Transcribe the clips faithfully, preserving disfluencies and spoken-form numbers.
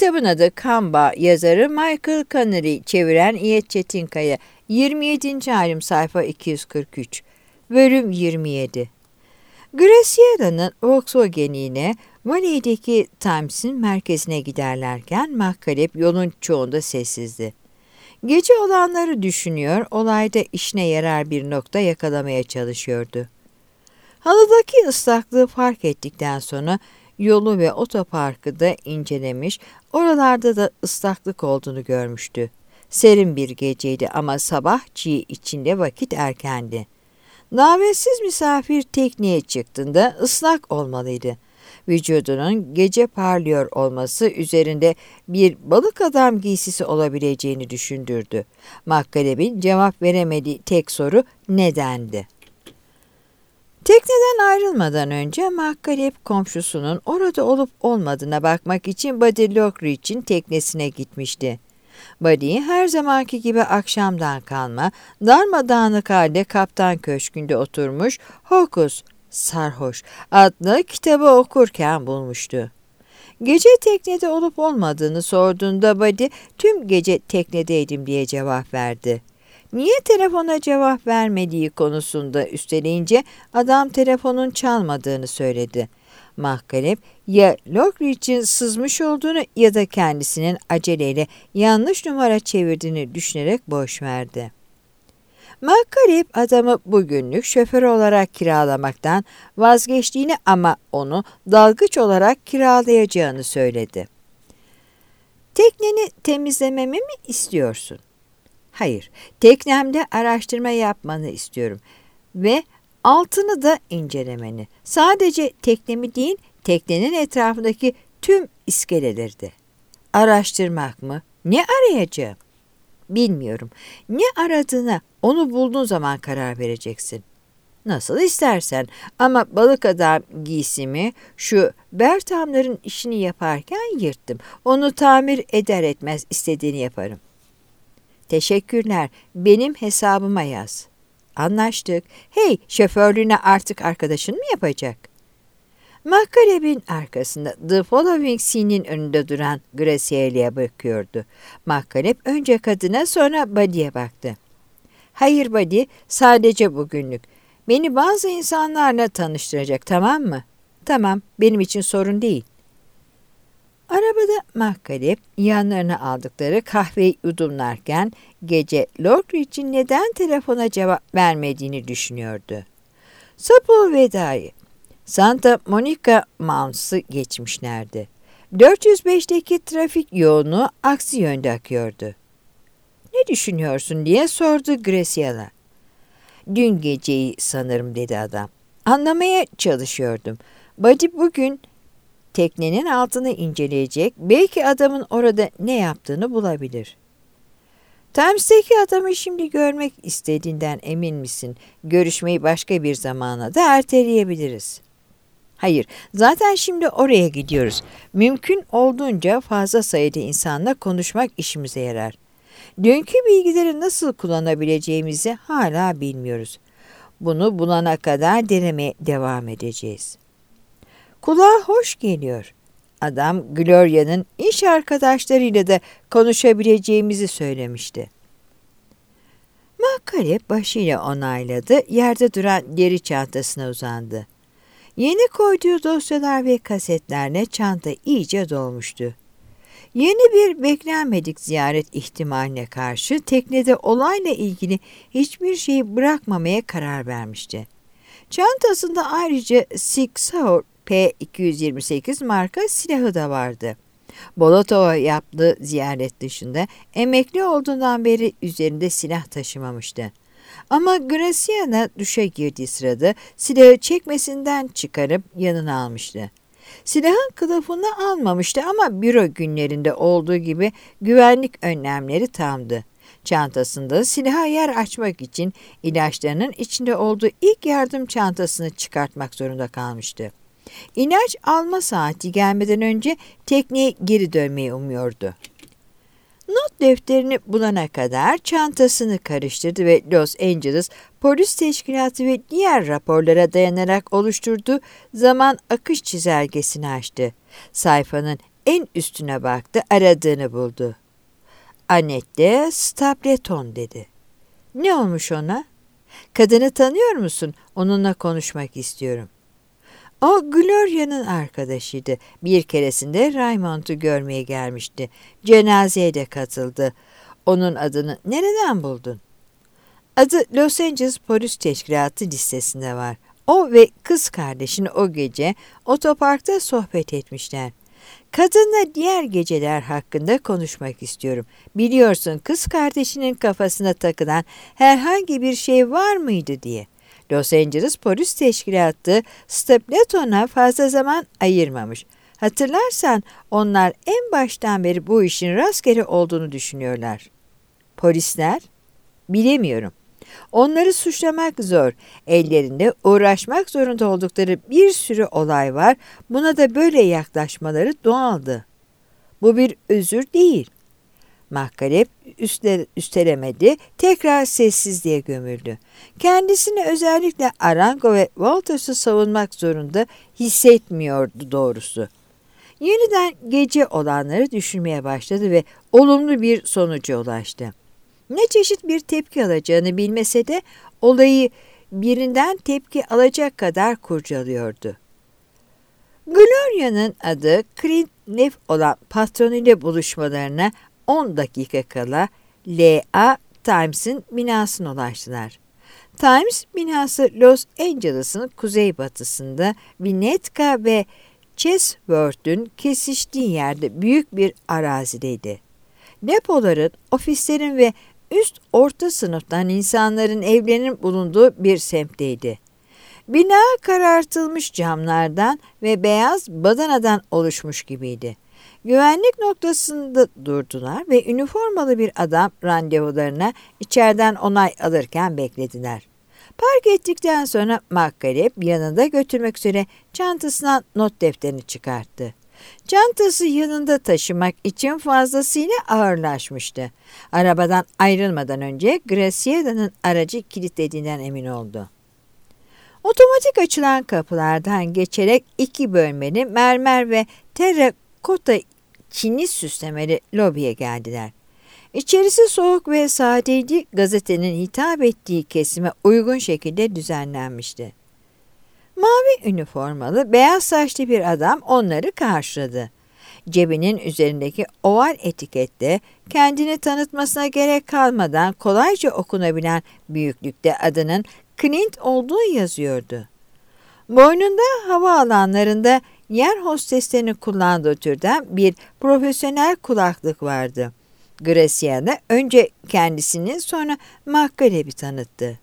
Kitabın adı Kamba, yazarı Michael Connery, çeviren İyet Çetinkaya. yirmi yedinci halim, sayfa iki yüz kırk üç. Bölüm yirmi yedi. Graciela'nın Volkswagen'ine Valley'deki Times'in merkezine giderlerken McCaleb yolun çoğunda sessizdi. Gece olanları düşünüyor, olayda işine yarar bir nokta yakalamaya çalışıyordu. Halıdaki ıslaklığı fark ettikten sonra yolu ve otoparkı da incelemiş, oralarda da ıslaklık olduğunu görmüştü. Serin bir geceydi ama sabah çiğ içinde vakit erkendi. Davetsiz misafir tekneye çıktığında ıslak olmalıydı. Vücudunun gece parlıyor olması üzerinde bir balık adam giysisi olabileceğini düşündürdü. McCaleb'in cevap veremediği tek soru nedendi. Tekneden ayrılmadan önce McCaleb komşusunun orada olup olmadığına bakmak için Buddy Lockridge'in teknesine gitmişti. Buddy her zamanki gibi akşamdan kalma, darmadağınık halde kaptan köşkünde oturmuş Hokus, Sarhoş adlı kitabı okurken bulmuştu. Gece teknede olup olmadığını sorduğunda Buddy tüm gece teknedeydim diye cevap verdi. Niye telefona cevap vermediği konusunda üsteleyince adam telefonun çalmadığını söyledi. McCaleb ya Lockridge'in sızmış olduğunu ya da kendisinin aceleyle yanlış numara çevirdiğini düşünerek boş verdi. McCaleb adamı bugünlük şoför olarak kiralamaktan vazgeçtiğini ama onu dalgıç olarak kiralayacağını söyledi. Tekneni temizlememi mi istiyorsun? Hayır, teknemde araştırma yapmanı istiyorum ve altını da incelemeni. Sadece teknemi değil, teknenin etrafındaki tüm iskeleleri de. Araştırmak mı? Ne arayacağım? Bilmiyorum. Ne aradığına onu bulduğun zaman karar vereceksin. Nasıl istersen ama balık adam giysimi şu Bertham'ların işini yaparken yırttım. Onu tamir eder etmez istediğini yaparım. Teşekkürler. Benim hesabıma yaz. Anlaştık. Hey, şoförlüğüne artık arkadaşın mı yapacak? McCaleb'in arkasında The Following Scene'in önünde duran Graciela'ya bakıyordu. McCaleb önce kadına sonra Buddy'ye baktı. Hayır Buddy, sadece bugünlük. Beni bazı insanlarla tanıştıracak, tamam mı? Tamam, benim için sorun değil. Arabada McCaleb yanlarına aldıkları kahveyi yudumlarken gece Lockridge'in neden telefona cevap vermediğini düşünüyordu. Sapul vedayı Santa Monica Mounts'ı geçmişlerdi. dört yüz beşteki trafik yoğunluğu aksi yönde akıyordu. Ne düşünüyorsun diye sordu Graciela. Dün geceyi sanırım dedi adam. Anlamaya çalışıyordum. Buddy bugün teknenin altını inceleyecek, belki adamın orada ne yaptığını bulabilir. Times'teki adamı şimdi görmek istediğinden emin misin? Görüşmeyi başka bir zamana da erteleyebiliriz. Hayır, zaten şimdi oraya gidiyoruz. Mümkün olduğunca fazla sayıda insanla konuşmak işimize yarar. Dünkü bilgileri nasıl kullanabileceğimizi hala bilmiyoruz. Bunu bulana kadar denemeye devam edeceğiz. Kulağa hoş geliyor. Adam Gloria'nın iş arkadaşlarıyla da konuşabileceğimizi söylemişti. McCaleb başıyla onayladı, yerde duran deri çantasına uzandı. Yeni koyduğu dosyalar ve kasetlerle çanta iyice dolmuştu. Yeni bir beklenmedik ziyaret ihtimaline karşı teknede olayla ilgili hiçbir şeyi bırakmamaya karar vermişti. Çantasında ayrıca Sig Sauer P iki yüz yirmi sekiz marka silahı da vardı. Bolotov'a yaptığı ziyaret dışında emekli olduğundan beri üzerinde silah taşımamıştı. Ama Graciela duşa girdiği sırada silahı çekmesinden çıkarıp yanına almıştı. Silahın kılıfını almamıştı ama büro günlerinde olduğu gibi güvenlik önlemleri tamdı. Çantasında silaha yer açmak için ilaçlarının içinde olduğu ilk yardım çantasını çıkartmak zorunda kalmıştı. İlaç alma saati gelmeden önce tekneye geri dönmeyi umuyordu. Not defterini bulana kadar çantasını karıştırdı ve Los Angeles Polis Teşkilatı ve diğer raporlara dayanarak oluşturduğu zaman akış çizelgesini açtı. Sayfanın en üstüne baktı, aradığını buldu. Annette Stapleton dedi. Ne olmuş ona? Kadını tanıyor musun? Onunla konuşmak istiyorum. O Gloria'nın arkadaşıydı. Bir keresinde Raymond'u görmeye gelmişti. Cenazeye de katıldı. Onun adını nereden buldun? Adı Los Angeles Polis Teşkilatı listesinde var. O ve kız kardeşini o gece otoparkta sohbet etmişler. Kadınla diğer geceler hakkında konuşmak istiyorum. Biliyorsun kız kardeşinin kafasına takılan herhangi bir şey var mıydı diye. Los Angeles Polis Teşkilatı Stapleton'a fazla zaman ayırmamış. Hatırlarsan onlar en baştan beri bu işin rastgele olduğunu düşünüyorlar. Polisler? Bilemiyorum. Onları suçlamak zor. Ellerinde uğraşmak zorunda oldukları bir sürü olay var. Buna da böyle yaklaşmaları doğaldı. Bu bir özür değil. McCaleb üstel, üstelemedi, tekrar sessizliğe gömüldü. Kendisini özellikle Arango ve Walters'ı savunmak zorunda hissetmiyordu doğrusu. Yeniden gece olanları düşünmeye başladı ve olumlu bir sonuca ulaştı. Ne çeşit bir tepki alacağını bilmese de olayı birinden tepki alacak kadar kurcalıyordu. Gloria'nın adı Clint Neff olan patronuyla buluşmalarına on dakika kala L A Times'in binasına ulaştılar. Times binası Los Angeles'ın kuzeybatısında Winnetka ve Chatsworth'ün kesiştiği yerde büyük bir arazideydi. Depoların, ofislerin ve üst orta sınıftan insanların evlerinin bulunduğu bir semtteydi. Bina karartılmış camlardan ve beyaz badanadan oluşmuş gibiydi. Güvenlik noktasında durdular ve üniformalı bir adam randevularına içeriden onay alırken beklediler. Park ettikten sonra McCaleb yanında götürmek üzere çantasından not defterini çıkarttı. Çantası yanında taşımak için fazlasıyla ağırlaşmıştı. Arabadan ayrılmadan önce Graciela'nın aracı kilitlediğinden emin oldu. Otomatik açılan kapılardan geçerek iki bölmeli mermer ve terrakota çini süslemeli lobiye geldiler. İçerisi soğuk ve sadeydi, gazetenin hitap ettiği kesime uygun şekilde düzenlenmişti. Mavi üniformalı, beyaz saçlı bir adam onları karşıladı. Cebinin üzerindeki oval etikette kendini tanıtmasına gerek kalmadan kolayca okunabilen büyüklükte adının Clint olduğu yazıyordu. Boynunda havaalanlarında yer hosteslerini kullandığı türden bir profesyonel kulaklık vardı. Graciela önce kendisini sonra McCaleb'i tanıttı.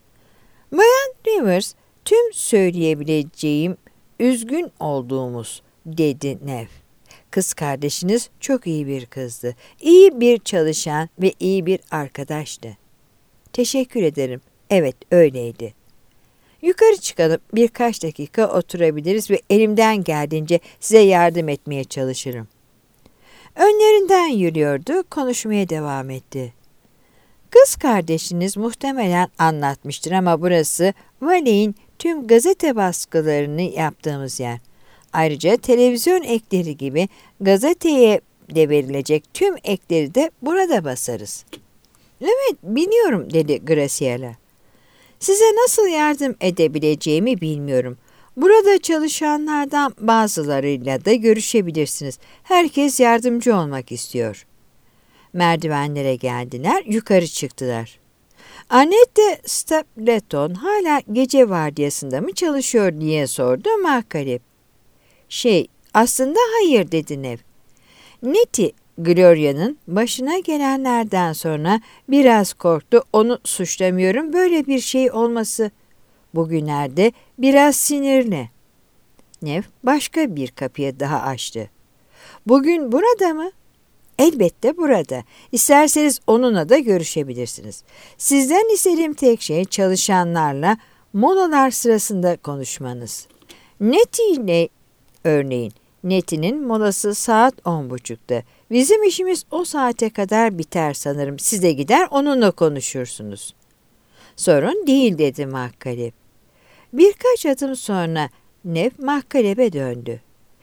Bayan Rivers, tüm söyleyebileceğim üzgün olduğumuz dedi Neff. Kız kardeşiniz çok iyi bir kızdı. İyi bir çalışan ve iyi bir arkadaştı. Teşekkür ederim. Evet öyleydi. Yukarı çıkalım, birkaç dakika oturabiliriz ve elimden geldiğince size yardım etmeye çalışırım. Önlerinden yürüyordu, konuşmaya devam etti. Kız kardeşiniz muhtemelen anlatmıştır ama burası Valley'in tüm gazete baskılarını yaptığımız yer. Ayrıca televizyon ekleri gibi gazeteye de verilecek tüm ekleri de burada basarız. Evet, biliyorum dedi Graciela. Size nasıl yardım edebileceğimi bilmiyorum. Burada çalışanlardan bazılarıyla da görüşebilirsiniz. Herkes yardımcı olmak istiyor. Merdivenlere geldiler, yukarı çıktılar. Annette Stapleton hala gece vardiyasında mı çalışıyor diye sordu McCaleb. Şey, aslında hayır dedi Neff. Nettie, Gloria'nın başına gelenlerden sonra biraz korktu. Onu suçlamıyorum, böyle bir şey olması. Bugünlerde biraz sinirli. Neff başka bir kapıya daha açtı. Bugün burada mı? Elbette burada. İsterseniz onunla da görüşebilirsiniz. Sizden istediğim tek şey çalışanlarla molalar sırasında konuşmanız. Nettie ile örneğin. Nettie'nin molası saat on buçukta. Bizim işimiz o saate kadar biter sanırım. Siz de gider onunla konuşursunuz. Sorun değil dedi McCaleb. Birkaç adım sonra Neff McCaleb'e döndü.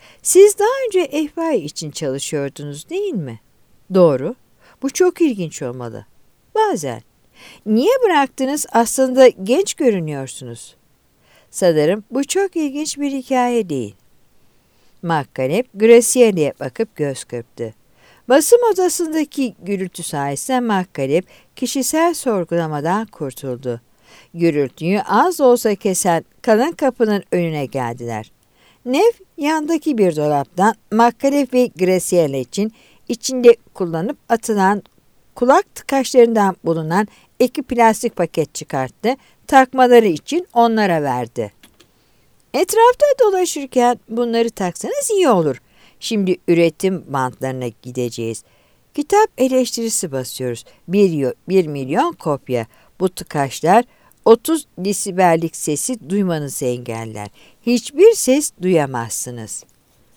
Siz daha önce F B I için çalışıyordunuz değil mi? Doğru. Bu çok ilginç olmalı. Bazen. Niye bıraktınız? Aslında genç görünüyorsunuz. Sanırım bu çok ilginç bir hikaye değil. McCaleb, Gracie'ye bakıp göz kırptı. Basım odasındaki gürültü sayesinde McCaleb kişisel sorgulamadan kurtuldu. Gürültüyü az olsa kesen kalın kapının önüne geldiler. Nev yandaki bir dolaptan McCaleb ve Graciela için içinde kullanıp atılan kulak tıkaçlarından bulunan iki plastik paket çıkarttı, takmaları için onlara verdi. Etrafta dolaşırken bunları taksanız iyi olur. Şimdi üretim bantlarına gideceğiz. Kitap eleştirisi basıyoruz. Bir, bir milyon kopya. Bu tıkaçlar otuz desibellik sesi duymanızı engeller. Hiçbir ses duyamazsınız.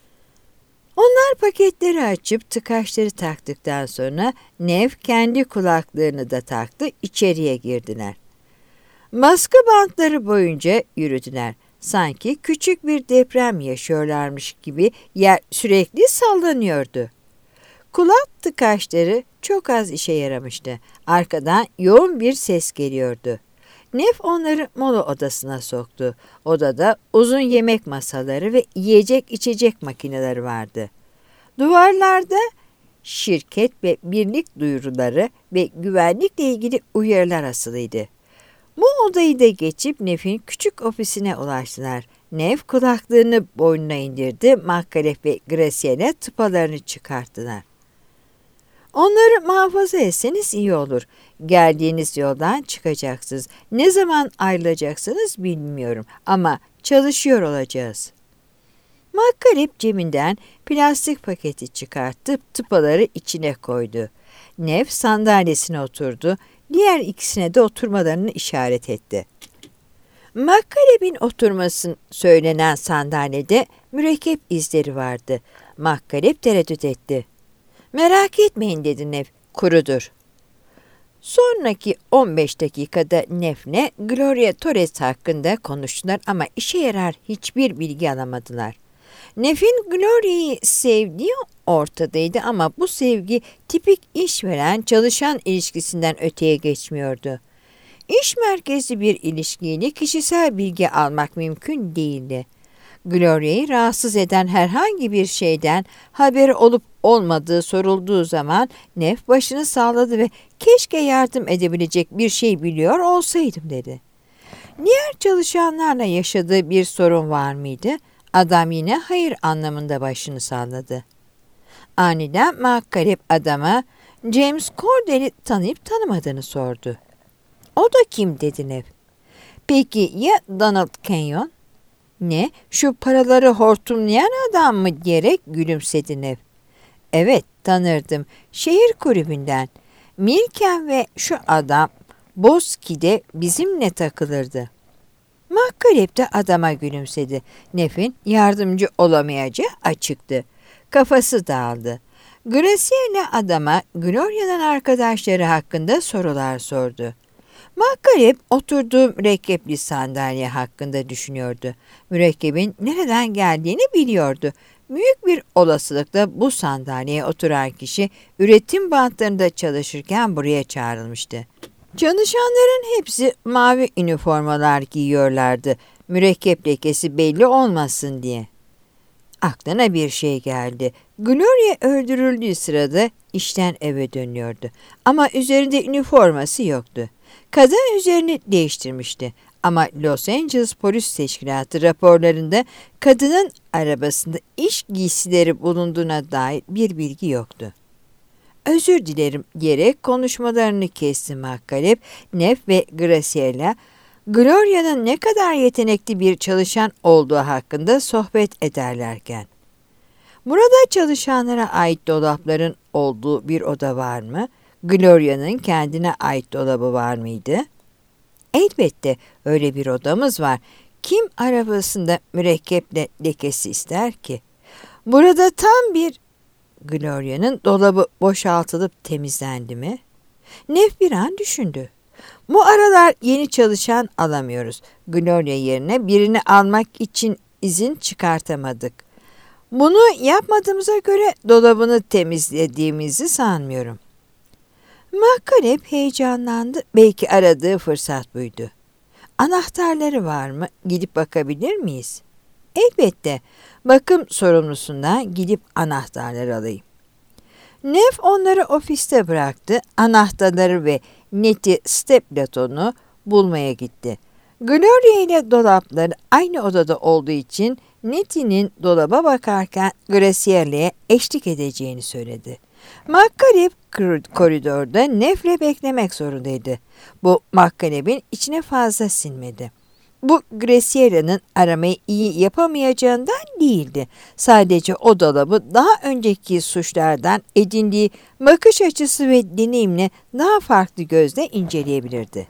Onlar paketleri açıp tıkaçları taktıktan sonra Nev kendi kulaklarını da taktı, içeriye girdiler. Baskı bantları boyunca yürüdüler. Sanki küçük bir deprem yaşıyorlarmış gibi yer sürekli sallanıyordu. Kulak tıkaçları çok az işe yaramıştı. Arkadan yoğun bir ses geliyordu. Nef onları mola odasına soktu. Odada uzun yemek masaları ve yiyecek içecek makineleri vardı. Duvarlarda şirket ve birlik duyuruları ve güvenlikle ilgili uyarılar asılıydı. Bu odayı da geçip Nef'in küçük ofisine ulaştılar. Nef kulaklığını boynuna indirdi. McCaleb ve Graciela tıpalarını çıkarttılar. Onları muhafaza etseniz iyi olur. Geldiğiniz yoldan çıkacaksınız. Ne zaman ayrılacaksınız bilmiyorum ama çalışıyor olacağız. McCaleb cebinden plastik paketi çıkartıp tıpaları içine koydu. Nef sandalyesine oturdu. Diğer ikisine de oturmalarını işaret etti. McCaleb'in oturmasını söylenen sandalyede mürekkep izleri vardı. McCaleb tereddüt etti. Merak etmeyin dedi Nef, kurudur. Sonraki on beş dakikada Nef'le Gloria Torres hakkında konuştular ama işe yarar hiçbir bilgi alamadılar. Nef'in Gloria'yı sevdiği ortadaydı ama bu sevgi tipik işveren çalışan ilişkisinden öteye geçmiyordu. İş merkezli bir ilişkiyle kişisel bilgi almak mümkün değildi. Gloria'yı rahatsız eden herhangi bir şeyden haberi olup olmadığı sorulduğu zaman Nef başını salladı ve keşke yardım edebilecek bir şey biliyor olsaydım dedi. Diğer çalışanlarla yaşadığı bir sorun var mıydı? Adam yine hayır anlamında başını salladı. Aniden McCaleb adama James Cordell'i tanıyıp tanımadığını sordu. O da kim dedi Nef. Peki ya Donald Kenyon? Ne? Şu paraları hortumlayan adam mı diyerek gülümsedi Nef. Evet tanırdım. Şehir kulübünden. Milken ve şu adam Boski'de bizimle takılırdı. McCaleb de adama gülümsedi. Nef'in yardımcı olamayacağı açıktı. Kafası dağıldı. Graciela adama Gloria'nın arkadaşları hakkında sorular sordu. McCaleb oturduğu mürekkepli sandalye hakkında düşünüyordu. Mürekkebin nereden geldiğini biliyordu. Büyük bir olasılıkla bu sandalyeye oturan kişi üretim bantlarında çalışırken buraya çağrılmıştı. Çalışanların hepsi mavi üniformalar giyiyorlardı. Mürekkep lekesi belli olmasın diye. Aklına bir şey geldi. Gloria öldürüldüğü sırada işten eve dönüyordu. Ama üzerinde üniforması yoktu. Kadın üzerini değiştirmişti. Ama Los Angeles Polis Teşkilatı raporlarında kadının arabasında iş giysileri bulunduğuna dair bir bilgi yoktu. Özür dilerim diyerek konuşmalarını kesti McCaleb, Nef ve Graciela, Gloria'nın ne kadar yetenekli bir çalışan olduğu hakkında sohbet ederlerken. Burada çalışanlara ait dolapların olduğu bir oda var mı? Gloria'nın kendine ait dolabı var mıydı? Elbette öyle bir odamız var. Kim arabasında mürekkeple lekesi ister ki? Burada tam bir... Gloria'nın dolabı boşaltılıp temizlendi mi? Nef bir an düşündü. Bu aralar yeni çalışan alamıyoruz. Gloria yerine birini almak için izin çıkartamadık. Bunu yapmadığımıza göre dolabını temizlediğimizi sanmıyorum. McCaleb heyecanlandı. Belki aradığı fırsat buydu. Anahtarları var mı? Gidip bakabilir miyiz? Elbette. Bakım sorumlusundan gidip anahtarları alayım. Nev onları ofiste bıraktı. Anahtarları ve Nettie Stapleton'u bulmaya gitti. Gloria ile dolapları aynı odada olduğu için Nettie'nin dolaba bakarken Graciere'ye eşlik edeceğini söyledi. McCaleb koridorda Nev'le beklemek zorundaydı. Bu McCaleb'in içine fazla sinmedi. Bu Graciere'nin aramayı iyi yapamayacağından değildi. Sadece o dolabı daha önceki suçlardan edindiği bakış açısı ve deneyimle daha farklı gözle inceleyebilirdi.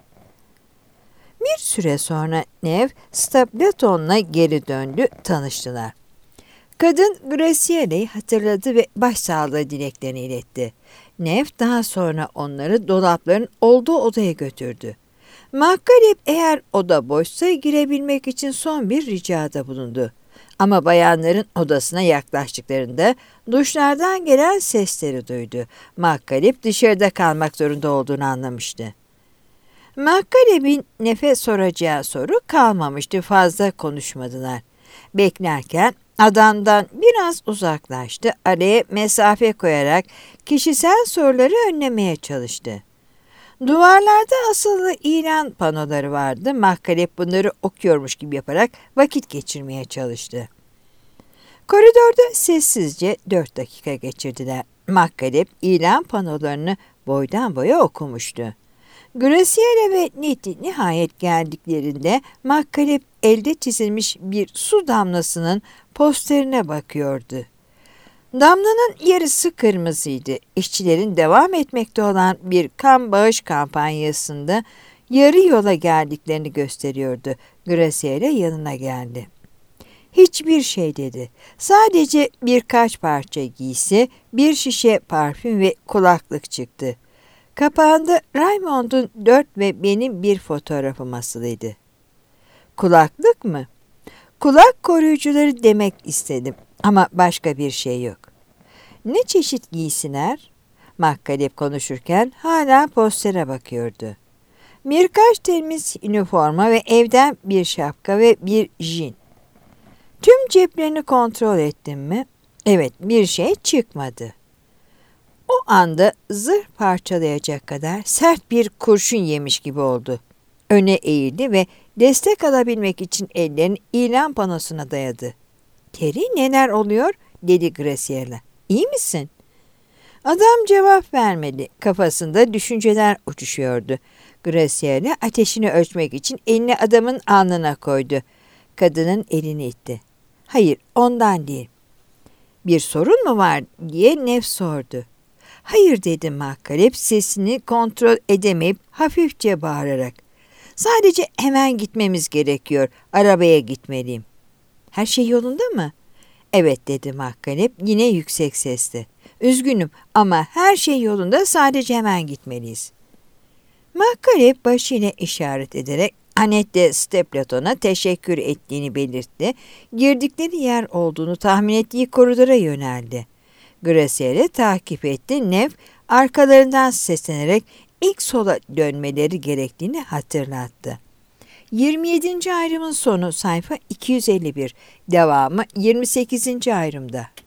Bir süre sonra Nev, Stapleton'la geri döndü, tanıştılar. Kadın Graciere'yi hatırladı ve başsağlığı dileklerini iletti. Nev daha sonra onları dolapların olduğu odaya götürdü. McCaleb eğer oda boşsa girebilmek için son bir ricada bulundu. Ama bayanların odasına yaklaştıklarında duşlardan gelen sesleri duydu. McCaleb dışarıda kalmak zorunda olduğunu anlamıştı. McCaleb'in Nef'e soracağı soru kalmamıştı, fazla konuşmadılar. Beklerken adamdan biraz uzaklaştı, araya mesafe koyarak kişisel soruları önlemeye çalıştı. Duvarlarda asılı ilan panoları vardı. McCaleb bunları okuyormuş gibi yaparak vakit geçirmeye çalıştı. Koridorda sessizce dört dakika geçirdiler. McCaleb ilan panolarını boydan boya okumuştu. Graciere ve Nettie nihayet geldiklerinde McCaleb elde çizilmiş bir su damlasının posterine bakıyordu. Damlanın yarısı kırmızıydı. İşçilerin devam etmekte olan bir kan bağış kampanyasında yarı yola geldiklerini gösteriyordu. Graciere yanına geldi. Hiçbir şey dedi. Sadece birkaç parça giysi, bir şişe parfüm ve kulaklık çıktı. Kapağında Raymond'un dört ve benim bir fotoğrafım asılıydı. Kulaklık mı? Kulak koruyucuları demek istedim ama başka bir şey yok. Ne çeşit giysiler? McCaleb konuşurken hala postere bakıyordu. Birkaç temiz üniforma ve evden bir şapka ve bir jin. Tüm ceplerini kontrol ettim mi? Evet, bir şey çıkmadı. O anda zırh parçalayacak kadar sert bir kurşun yemiş gibi oldu. Öne eğildi ve destek alabilmek için ellerini ilan panosuna dayadı. "Terry, neler oluyor?" dedi Graciere'le. "İyi misin?" Adam cevap vermedi. Kafasında düşünceler uçuşuyordu. Graciere ateşini ölçmek için elini adamın alnına koydu. Kadının elini itti. "Hayır, ondan değil." "Bir sorun mu var?" diye Nev sordu. "Hayır," dedi McCaleb sesini kontrol edemeyip hafifçe bağırarak. "Sadece hemen gitmemiz gerekiyor. Arabaya gitmeliyim." "Her şey yolunda mı?" "Evet," dedi McCaleb yine yüksek sesle. "Üzgünüm ama her şey yolunda, sadece hemen gitmeliyiz." McCaleb başıyla işaret ederek Annette Stapleton'a teşekkür ettiğini belirtti. Girdikleri yer olduğunu tahmin ettiği koridora yöneldi. Graciere takip etti. Nev arkalarından seslenerek ilk sola dönmeleri gerektiğini hatırlattı. yirmi yedinci ayrımın sonu sayfa iki yüz elli bir, devamı yirmi sekizinci ayrımda.